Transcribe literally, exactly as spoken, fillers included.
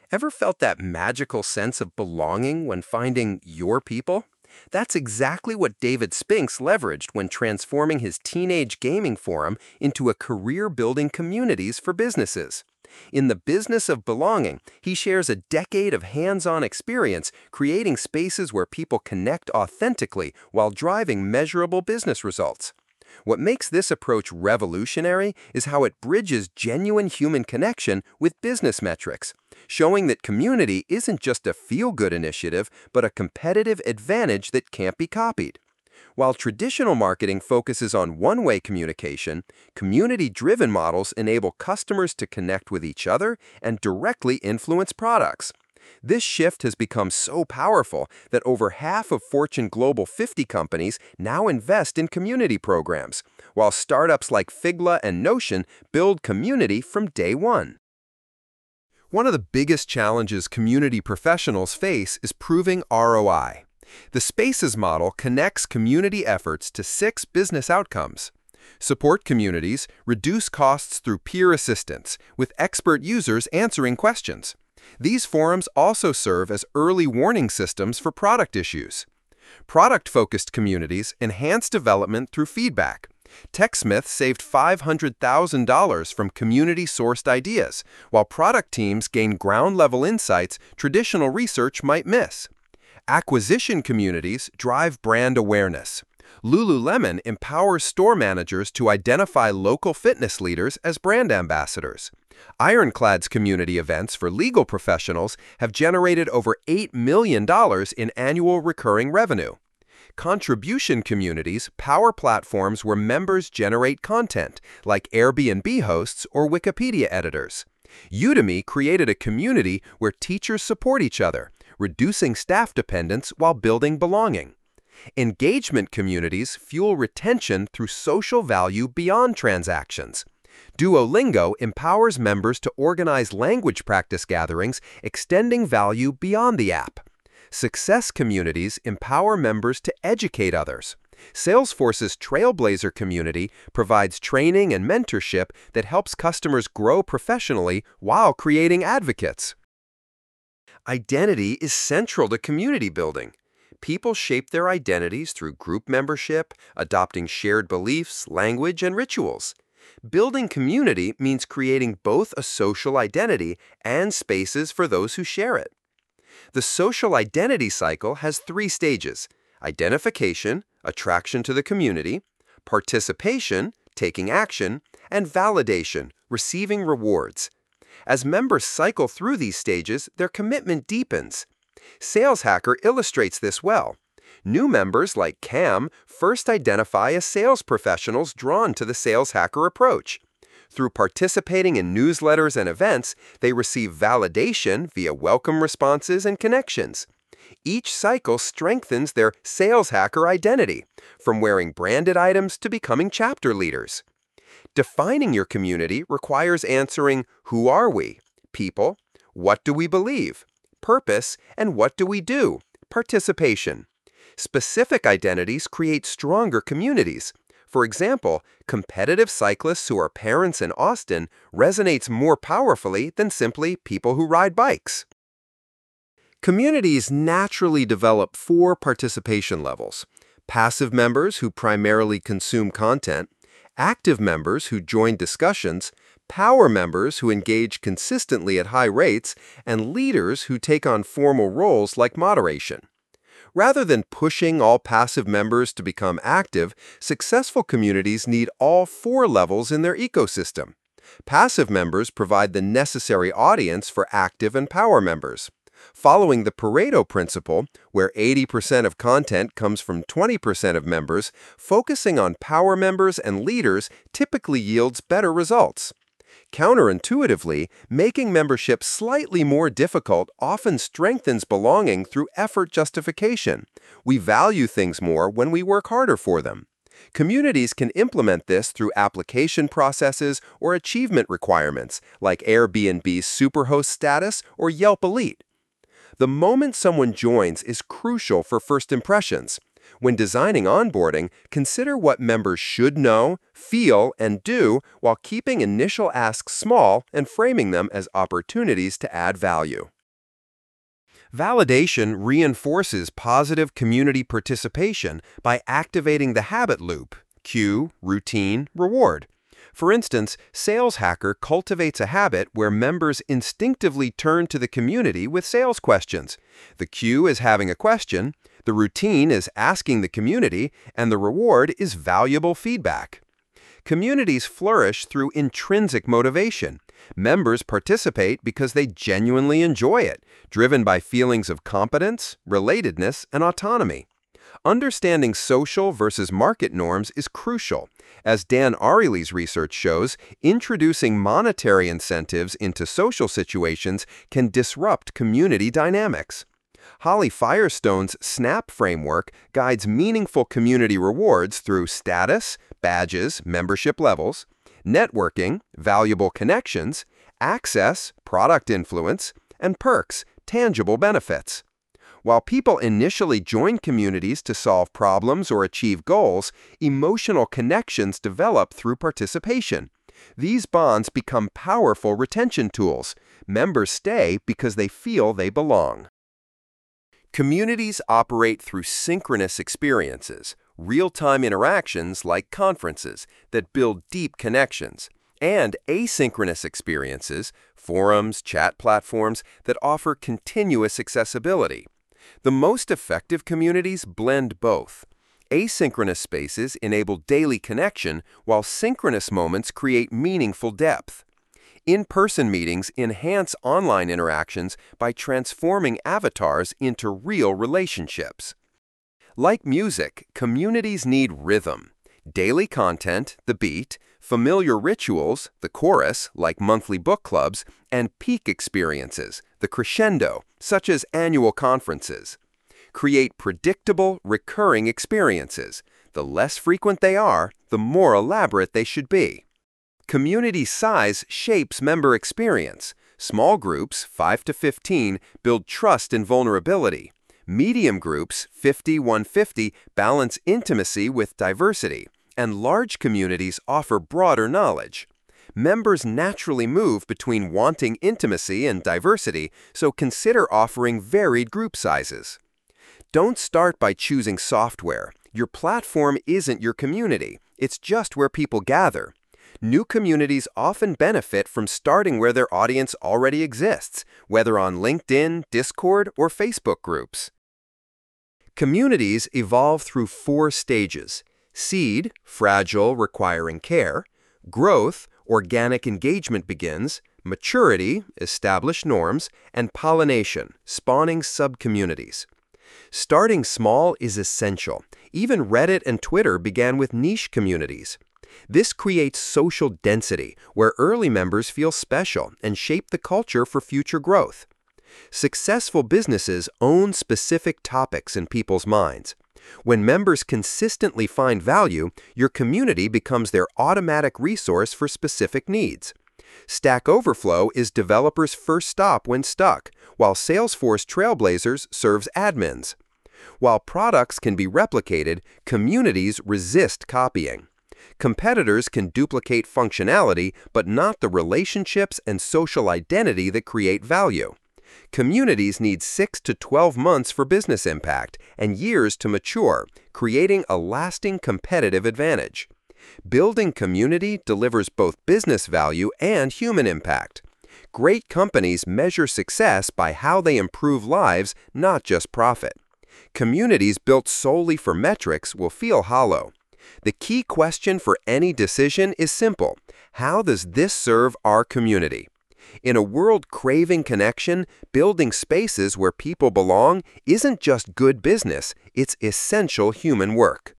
Ever felt that magical sense of belonging when finding your people? That's exactly what David Spinks leveraged when transforming his teenage gaming forum into a career-building communities for businesses. In the business of belonging, he shares a decade of hands-on experience creating spaces where people connect authentically while driving measurable business results. What makes this approach revolutionary is how it bridges genuine human connection with business metrics, showing that community isn't just a feel-good initiative, but a competitive advantage that can't be copied. While traditional marketing focuses on one-way communication, community-driven models enable customers to connect with each other and directly influence products. This shift has become so powerful that over half of Fortune Global fifty companies now invest in community programs, while startups like Figla and Notion build community from day one. One of the biggest challenges community professionals face is proving R O I. The Spaces model connects community efforts to six business outcomes. Support communities reduce costs through peer assistance, with expert users answering questions. These forums also serve as early warning systems for product issues. Product-focused communities enhance development through feedback. TechSmith saved five hundred thousand dollars from community-sourced ideas, while product teams gain ground-level insights traditional research might miss. Acquisition communities drive brand awareness. Lululemon empowers store managers to identify local fitness leaders as brand ambassadors. Ironclad's community events for legal professionals have generated over eight million dollars in annual recurring revenue. Contribution communities power platforms where members generate content, like Airbnb hosts or Wikipedia editors. Udemy created a community where teachers support each other, reducing staff dependence while building belonging. Engagement communities fuel retention through social value beyond transactions. Duolingo empowers members to organize language practice gatherings, extending value beyond the app. Success communities empower members to educate others. Salesforce's Trailblazer community provides training and mentorship that helps customers grow professionally while creating advocates. Identity is central to community building. People shape their identities through group membership, adopting shared beliefs, language, and rituals. Building community means creating both a social identity and spaces for those who share it. The social identity cycle has three stages: identification, attraction to the community; participation, taking action; and validation, receiving rewards. As members cycle through these stages, their commitment deepens. Sales Hacker illustrates this well. New members like Cam first identify as sales professionals drawn to the Sales Hacker approach. Through participating in newsletters and events, they receive validation via welcome responses and connections. Each cycle strengthens their Sales Hacker identity, from wearing branded items to becoming chapter leaders. Defining your community requires answering, who are we? People. What do we believe? Purpose. And what do we do? Participation. Specific identities create stronger communities. For example, competitive cyclists who are parents in Austin resonates more powerfully than simply people who ride bikes. Communities naturally develop four participation levels: passive members who primarily consume content, active members who join discussions, power members who engage consistently at high rates, and leaders who take on formal roles like moderation. Rather than pushing all passive members to become active, successful communities need all four levels in their ecosystem. Passive members provide the necessary audience for active and power members. Following the Pareto principle, where eighty percent of content comes from twenty percent of members, focusing on power members and leaders typically yields better results. Counterintuitively, making membership slightly more difficult often strengthens belonging through effort justification. We value things more when we work harder for them. Communities can implement this through application processes or achievement requirements, like Airbnb's Superhost status or Yelp Elite. The moment someone joins is crucial for first impressions. When designing onboarding, consider what members should know, feel, and do while keeping initial asks small and framing them as opportunities to add value. Validation reinforces positive community participation by activating the habit loop: cue, routine, reward. For instance, Sales Hacker cultivates a habit where members instinctively turn to the community with sales questions. The cue is having a question, the routine is asking the community, and the reward is valuable feedback. Communities flourish through intrinsic motivation. Members participate because they genuinely enjoy it, driven by feelings of competence, relatedness, and autonomy. Understanding social versus market norms is crucial. As Dan Ariely's research shows, introducing monetary incentives into social situations can disrupt community dynamics. Holly Firestone's SNAP framework guides meaningful community rewards through status, badges, membership levels, networking, valuable connections, access, product influence, and perks, tangible benefits. While people initially join communities to solve problems or achieve goals, emotional connections develop through participation. These bonds become powerful retention tools. Members stay because they feel they belong. Communities operate through synchronous experiences, real-time interactions like conferences that build deep connections, and asynchronous experiences, forums, chat platforms that offer continuous accessibility. The most effective communities blend both. Asynchronous spaces enable daily connection, while synchronous moments create meaningful depth. In-person meetings enhance online interactions by transforming avatars into real relationships. Like music, communities need rhythm. Daily content, the beat, familiar rituals, the chorus, like monthly book clubs, and peak experiences, the crescendo, such as annual conferences. Create predictable, recurring experiences. The less frequent they are, the more elaborate they should be. Community size shapes member experience. Small groups, five to fifteen, build trust and vulnerability. Medium groups, fifty to one hundred fifty, balance intimacy with diversity. And large communities offer broader knowledge. Members naturally move between wanting intimacy and diversity, so consider offering varied group sizes. Don't start by choosing software. Your platform isn't your community. It's just where people gather. New communities often benefit from starting where their audience already exists, whether on LinkedIn, Discord, or Facebook groups. Communities evolve through four stages: seed, fragile, requiring care; growth, organic engagement begins; maturity, established norms; and pollination, spawning subcommunities. Starting small is essential. Even Reddit and Twitter began with niche communities. This creates social density, where early members feel special and shape the culture for future growth. Successful businesses own specific topics in people's minds. When members consistently find value, your community becomes their automatic resource for specific needs. Stack Overflow is developers' first stop when stuck, while Salesforce Trailblazers serves admins. While products can be replicated, communities resist copying. Competitors can duplicate functionality, but not the relationships and social identity that create value. Communities need six to twelve months for business impact and years to mature, creating a lasting competitive advantage. Building community delivers both business value and human impact. Great companies measure success by how they improve lives, not just profit. Communities built solely for metrics will feel hollow. The key question for any decision is simple: how does this serve our community? In a world craving connection, building spaces where people belong isn't just good business, it's essential human work.